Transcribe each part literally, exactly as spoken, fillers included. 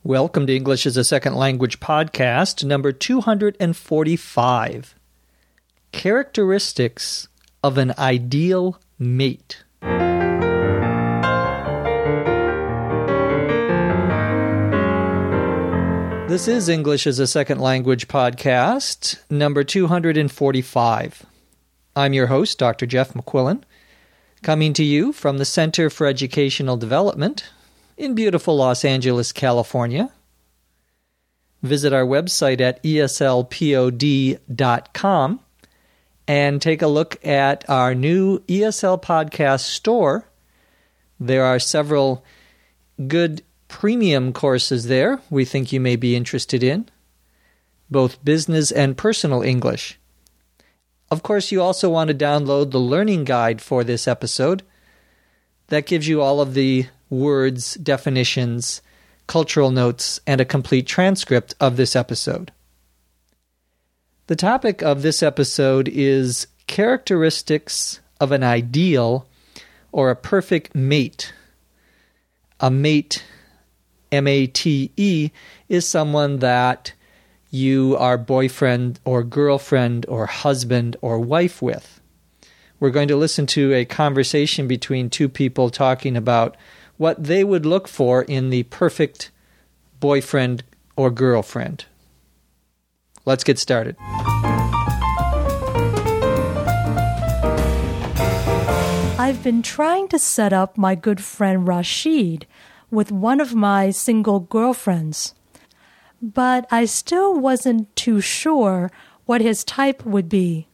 Welcome to English as a Second Language podcast, number two hundred forty-five. Characteristics of an ideal mate. This is English as a Second Language podcast, number two hundred forty-five. I'm your host, Doctor Jeff McQuillan, coming to you from the Center for Educational Development in beautiful Los Angeles, California. Visit our website at E S L pod dot com and take a look at our new E S L Podcast store. There are several good premium courses there we think you may be interested in, both business and personal English. Of course, you also want to download the learning guide for this episode. That gives you all of the words, definitions, cultural notes, and a complete transcript of this episode. The topic of this episode is characteristics of an ideal or a perfect mate. A mate, M A T E, is someone that you are boyfriend or girlfriend or husband or wife with. We're going to listen to a conversation between two people talking about what they would look for in the perfect boyfriend or girlfriend. Let's get started. I've been trying to set up my good friend Rashid with one of my single girlfriends, but I still wasn't too sure what his type would be.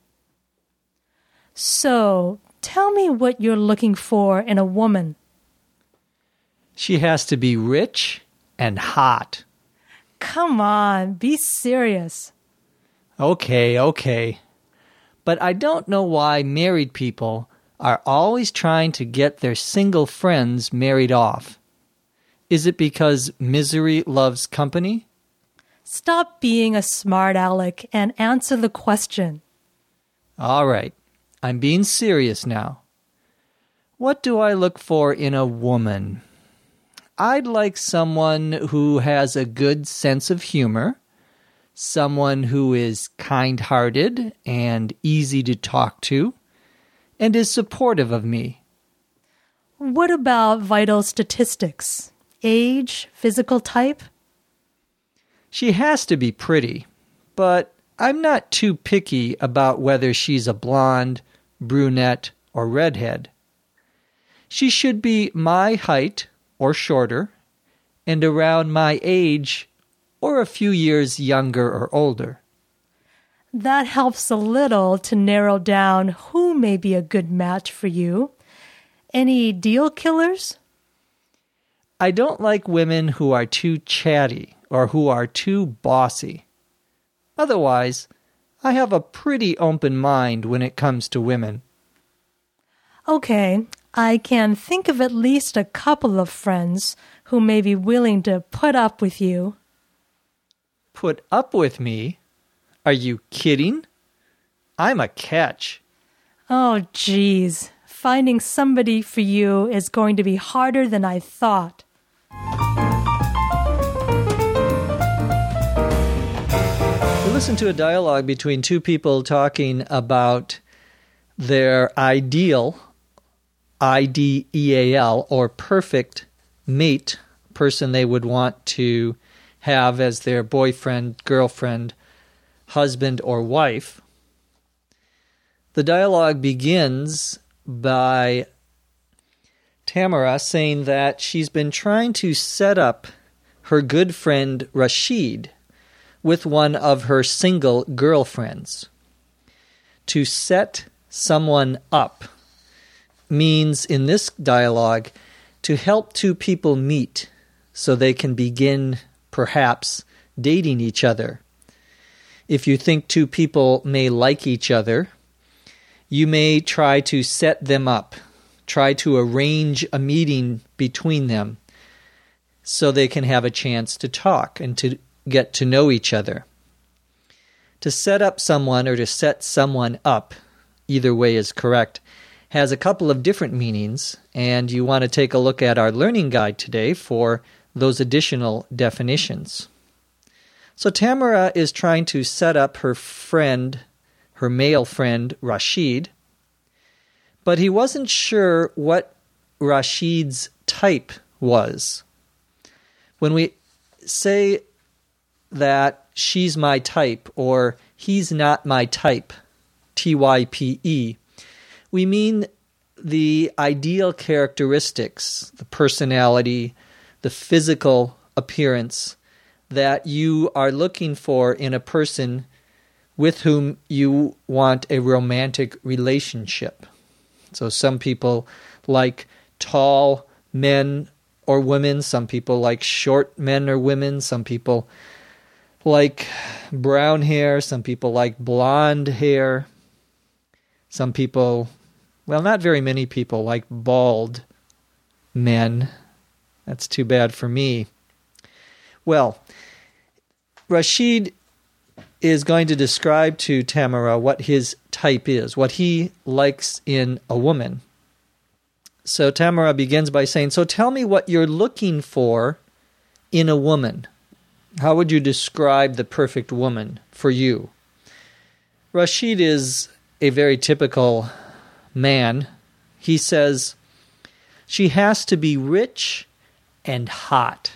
So, tell me what you're looking for in a woman. She has to be rich and hot. Come on, be serious. Okay, okay. But I don't know why married people are always trying to get their single friends married off. Is it because misery loves company? Stop being a smart aleck and answer the question. All right, I'm being serious now. What do I look for in a woman? I'd like someone who has a good sense of humor, someone who is kind-hearted and easy to talk to, and is supportive of me. What about vital statistics? Age, physical type? She has to be pretty, but I'm not too picky about whether she's a blonde, brunette, or redhead. She should be my height or shorter, and around my age, or a few years younger or older. That helps a little to narrow down who may be a good match for you. Any deal killers? I don't like women who are too chatty or who are too bossy. Otherwise, I have a pretty open mind when it comes to women. Okay, I can think of at least a couple of friends who may be willing to put up with you. Put up with me? Are you kidding? I'm a catch. Oh, geez. Finding somebody for you is going to be harder than I thought. We listened to a dialogue between two people talking about their ideal, I D E A L, or perfect mate, person they would want to have as their boyfriend, girlfriend, husband, or wife. The dialogue begins by Tamara saying that she's been trying to set up her good friend Rashid with one of her single girlfriends. To set someone up means, in this dialogue, to help two people meet so they can begin, perhaps, dating each other. If you think two people may like each other, you may try to set them up, try to arrange a meeting between them so they can have a chance to talk and to get to know each other. To set up someone or to set someone up, either way is correct, has a couple of different meanings, and you want to take a look at our learning guide today for those additional definitions. So Tamara is trying to set up her friend, her male friend, Rashid, but he wasn't sure what Rashid's type was. When we say that she's my type or he's not my type, T Y P E, we mean the ideal characteristics, the personality, the physical appearance that you are looking for in a person with whom you want a romantic relationship. So some people like tall men or women, some people like short men or women, some people like brown hair, some people like blonde hair, some people, well, not very many people like bald men. That's too bad for me. Well, Rashid is going to describe to Tamara what his type is, what he likes in a woman. So Tamara begins by saying, so tell me what you're looking for in a woman. How would you describe the perfect woman for you? Rashid is a very typical man. He says, she has to be rich and hot.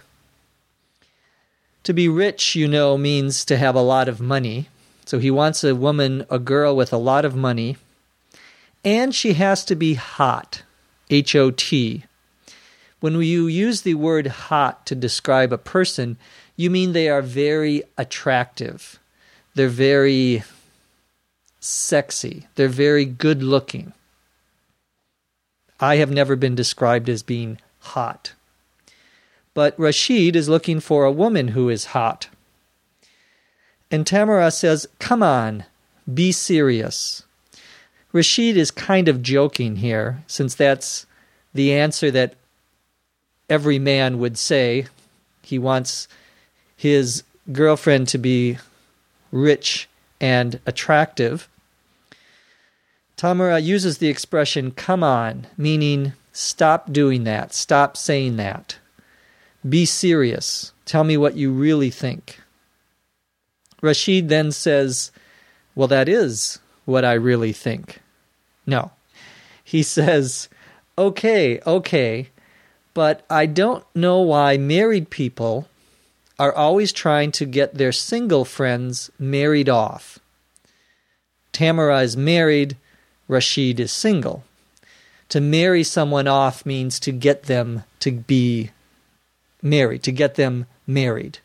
To be rich, you know, means to have a lot of money. So he wants a woman, a girl with a lot of money. And she has to be hot, H O T. When you use the word hot to describe a person, you mean they are very attractive. They're very sexy. They're very good looking. I have never been described as being hot. But Rashid is looking for a woman who is hot. And Tamara says, come on, be serious. Rashid is kind of joking here, since that's the answer that every man would say. He wants his girlfriend to be rich and attractive. Tamara uses the expression, come on, meaning stop doing that, stop saying that. Be serious. Tell me what you really think. Rashid then says, well, that is what I really think. No. He says, okay, okay, but I don't know why married people are always trying to get their single friends married off. Tamara is married, Rashid is single. To marry someone off means to get them to be married, to get them married.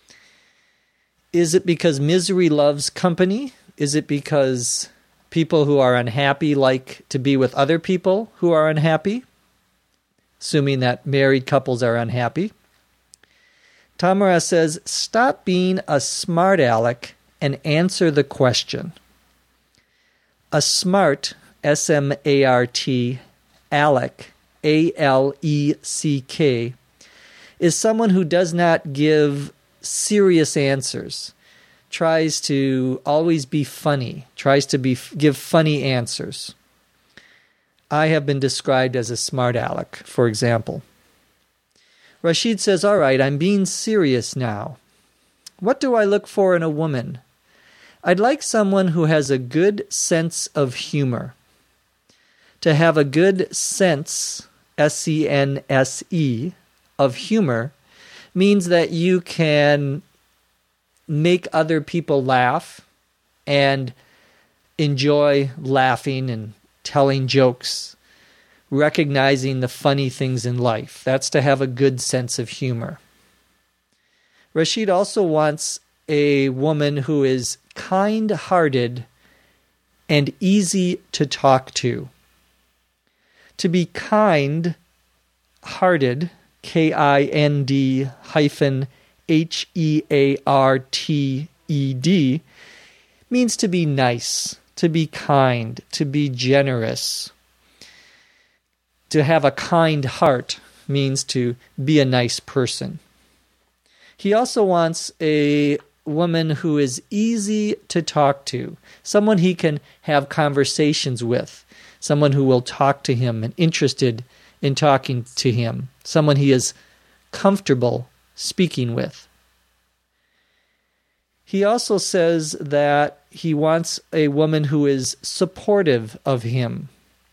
Is it because misery loves company? Is it because people who are unhappy like to be with other people who are unhappy? Assuming that married couples are unhappy. Tamara says, stop being a smart aleck and answer the question. A smart, S M A R T, aleck, A L E C K, is someone who does not give serious answers, tries to always be funny, tries to be give funny answers. I have been described as a smart aleck, for example. Rashid says, all right, I'm being serious now. What do I look for in a woman? I'd like someone who has a good sense of humor. To have a good sense, S E N S E, of humor means that you can make other people laugh and enjoy laughing and telling jokes, recognizing the funny things in life. That's to have a good sense of humor. Rashid also wants a woman who is kind-hearted and easy to talk to. To be kind-hearted, K I N D hyphen H E A R T E D, means to be nice, to be kind, to be generous. To have a kind heart means to be a nice person. He also wants a woman who is easy to talk to, someone he can have conversations with, someone who will talk to him and interested in talking to him, someone he is comfortable speaking with. He also says that he wants a woman who is supportive of him.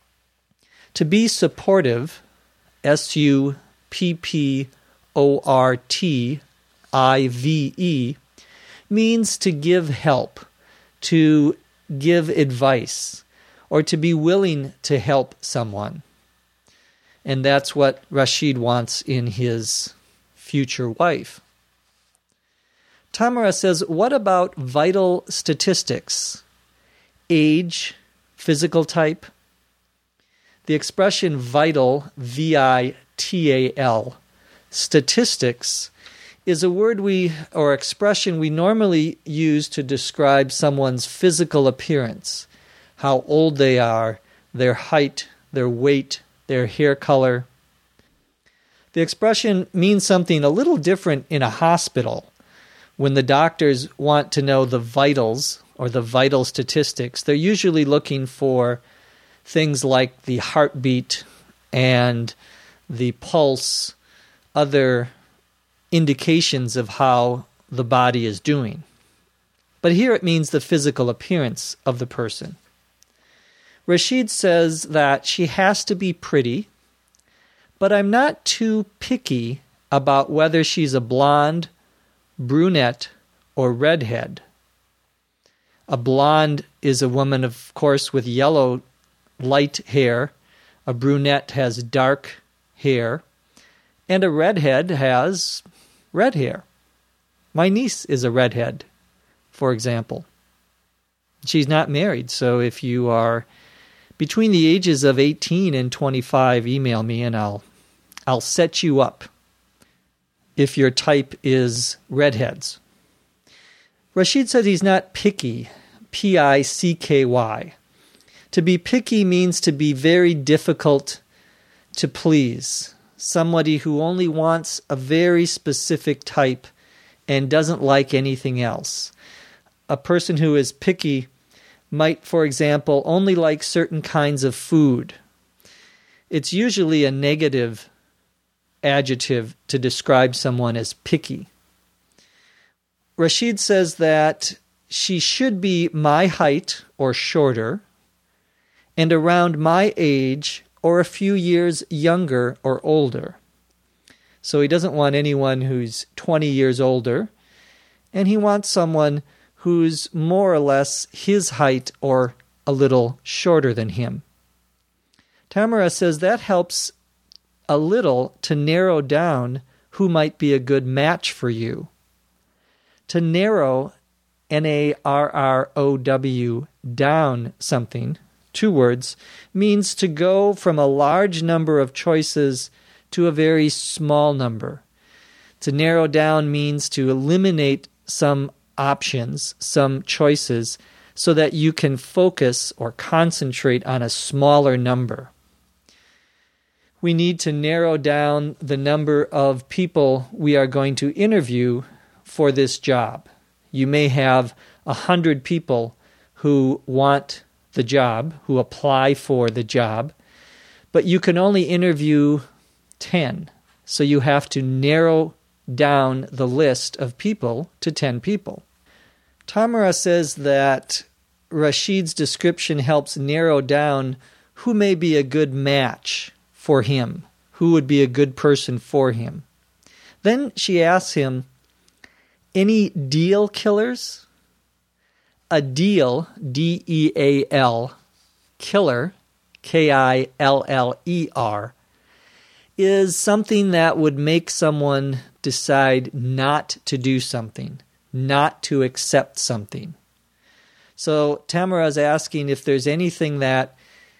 To be supportive, S U P P O R T I V E, means to give help, to give advice, or to be willing to help someone. And that's what Rashid wants in his future wife. Tamara says, what about vital statistics? Age, physical type? The expression vital, V I T A L, statistics, is a word we, or expression we normally use to describe someone's physical appearance, how old they are, their height, their weight, their hair color. The expression means something a little different in a hospital. When the doctors want to know the vitals or the vital statistics, they're usually looking for things like the heartbeat and the pulse, other indications of how the body is doing. But here it means the physical appearance of the person. Rashid says that she has to be pretty, but I'm not too picky about whether she's a blonde, brunette, or redhead. A blonde is a woman, of course, with yellow, light hair. A brunette has dark hair. And a redhead has red hair. My niece is a redhead, for example. She's not married, so if you are between the ages of eighteen and twenty-five, email me and I'll I'll set you up if your type is redheads. Rashid says he's not picky, P I C K Y. To be picky means to be very difficult to please. Somebody who only wants a very specific type and doesn't like anything else. A person who is picky might, for example, only like certain kinds of food. It's usually a negative adjective to describe someone as picky. Rashid says that she should be my height or shorter and around my age or a few years younger or older. So he doesn't want anyone who's twenty years older, and he wants someone who's more or less his height or a little shorter than him. Tamara says that helps a little to narrow down who might be a good match for you. To narrow, N A R R O W, down something, two words, means to go from a large number of choices to a very small number. To narrow down means to eliminate some options, some choices, so that you can focus or concentrate on a smaller number. We need to narrow down the number of people we are going to interview for this job. You may have a hundred people who want the job, who apply for the job, but you can only interview ten. So you have to narrow down the list of people to ten people. Tamara says that Rashid's description helps narrow down who may be a good match for him, who would be a good person for him. Then she asks him, any deal killers? A deal, D E A L, killer, K I L L E R, is something that would make someone decide not to do something, not to accept something. So Tamara is asking if there's anything that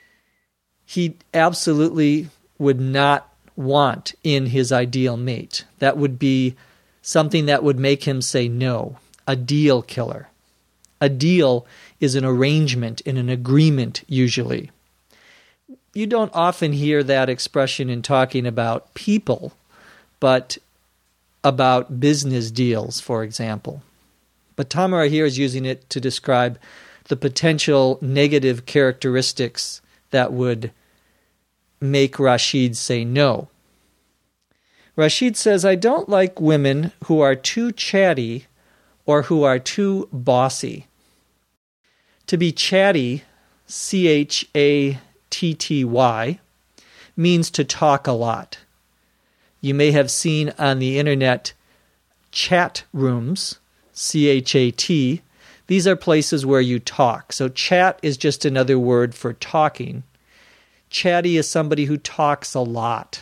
he absolutely would not want in his ideal mate. That would be something that would make him say no, a deal killer. A deal is an arrangement and an agreement, usually. You don't often hear that expression in talking about people, but about business deals, for example. But Tamara here is using it to describe the potential negative characteristics that would make Rashid say no. Rashid says, I don't like women who are too chatty or who are too bossy. To be chatty, C H A T T Y, means to talk a lot. You may have seen on the internet chat rooms, C H A T. These are places where you talk. So chat is just another word for talking. Chatty is somebody who talks a lot.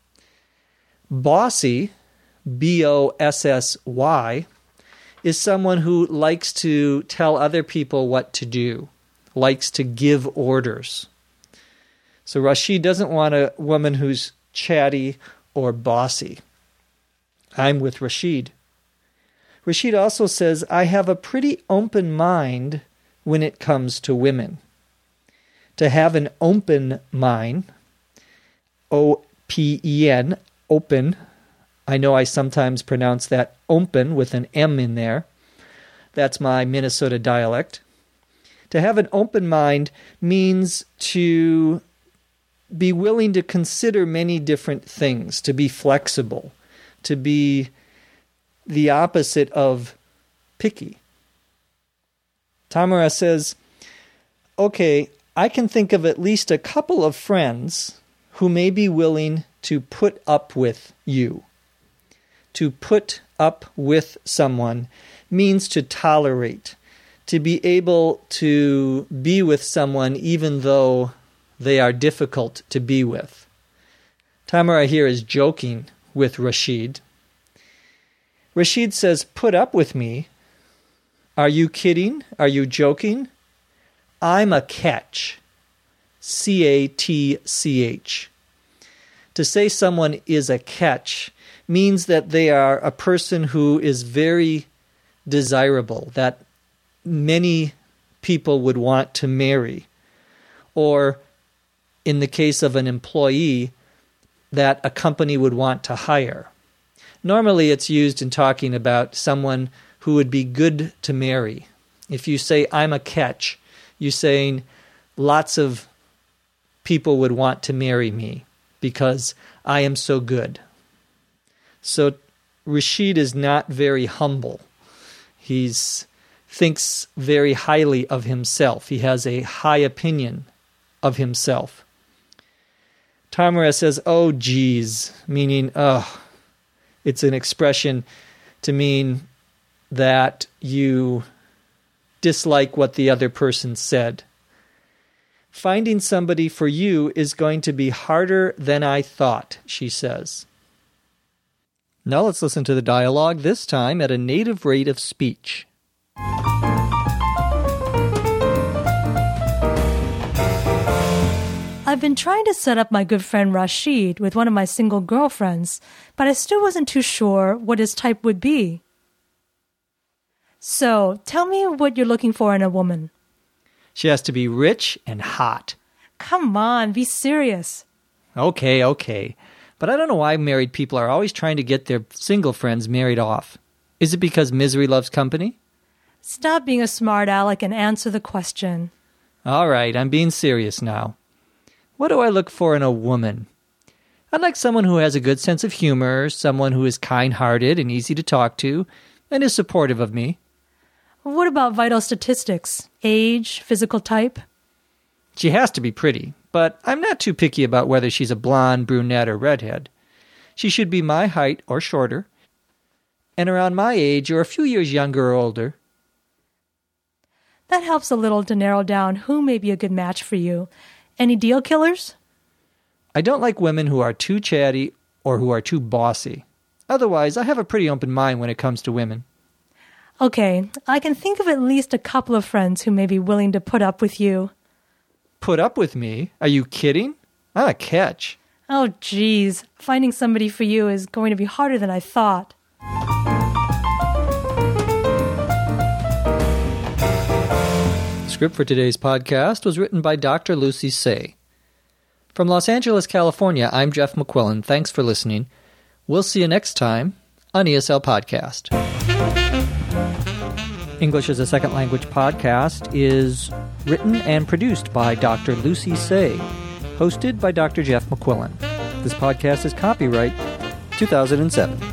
Bossy, B O S S Y, is someone who likes to tell other people what to do, likes to give orders. So Rashid doesn't want a woman who's chatty or bossy. I'm with Rashid. Rashid also says, I have a pretty open mind when it comes to women. To have an open mind, O P E N, open. I know I sometimes pronounce that open with an M in there. That's my Minnesota dialect. To have an open mind means to be willing to consider many different things, to be flexible, to be the opposite of picky. Tamara says, okay, I can think of at least a couple of friends who may be willing to put up with you. To put up with someone means to tolerate, to be able to be with someone even though they are difficult to be with. Tamara here is joking with Rashid. Rashid says, put up with me. Are you kidding? Are you joking? I'm a catch. C A T C H. To say someone is a catch means that they are a person who is very desirable, that many people would want to marry. Or, in the case of an employee, that a company would want to hire. Normally it's used in talking about someone who would be good to marry. If you say, I'm a catch, you're saying lots of people would want to marry me because I am so good. So Rashid is not very humble. He thinks very highly of himself. He has a high opinion of himself. Tamara says, oh, geez, meaning, oh, it's an expression to mean that you dislike what the other person said. Finding somebody for you is going to be harder than I thought, she says. Now let's listen to the dialogue, this time at a native rate of speech. I've been trying to set up my good friend Rashid with one of my single girlfriends, but I still wasn't too sure what his type would be. So, tell me what you're looking for in a woman. She has to be rich and hot. Come on, be serious. Okay, okay. But I don't know why married people are always trying to get their single friends married off. Is it because misery loves company? Stop being a smart aleck and answer the question. All right, I'm being serious now. What do I look for in a woman? I'd like someone who has a good sense of humor, someone who is kind-hearted and easy to talk to, and is supportive of me. What about vital statistics? Age, physical type? She has to be pretty, but I'm not too picky about whether she's a blonde, brunette, or redhead. She should be my height or shorter, and around my age or a few years younger or older. That helps a little to narrow down who may be a good match for you. Any deal killers? I don't like women who are too chatty or who are too bossy. Otherwise, I have a pretty open mind when it comes to women. Okay, I can think of at least a couple of friends who may be willing to put up with you. Put up with me? Are you kidding? I'm a catch. Oh, geez. Finding somebody for you is going to be harder than I thought. The script for today's podcast was written by Doctor Lucy Say. From Los Angeles, California, I'm Jeff McQuillan. Thanks for listening. We'll see you next time on E S L Podcast. English as a Second Language podcast is written and produced by Doctor Lucy Say, hosted by Doctor Jeff McQuillan. This podcast is copyright two thousand seven.